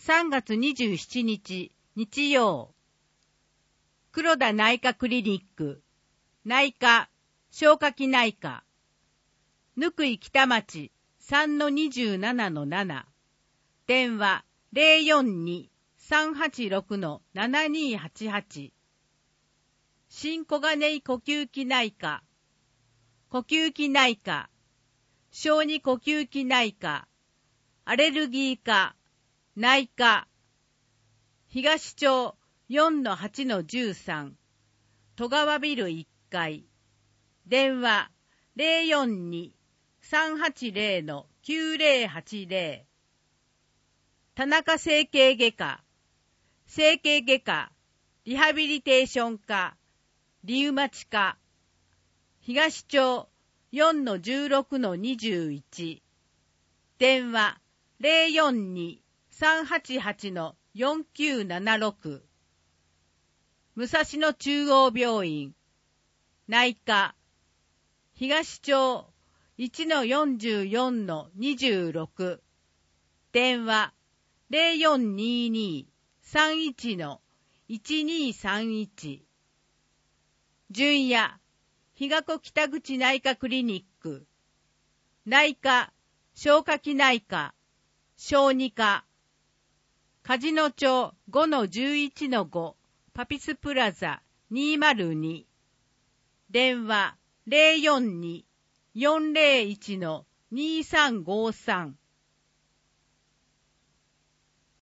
3月27日日曜、黒田内科クリニック内科消化器内科ぬくい北町 3-27-7 電話 042-386-7288 新小金井呼吸器内科呼吸器内科小児呼吸器内科アレルギー科内科東町 4-8-13 戸川ビル1階電話 042-380-9080 田中整形外科整形外科リハビリテーション科リウマチ科東町 4-16-21 電話 042-388-4976 武蔵野中央病院内科東町 1-44-26 電話 0422-31-1231 純也日ヶ子北口内科クリニック内科消化器内科小児科梶野町 5-11-5 パピスプラザ202電話 042-401-2353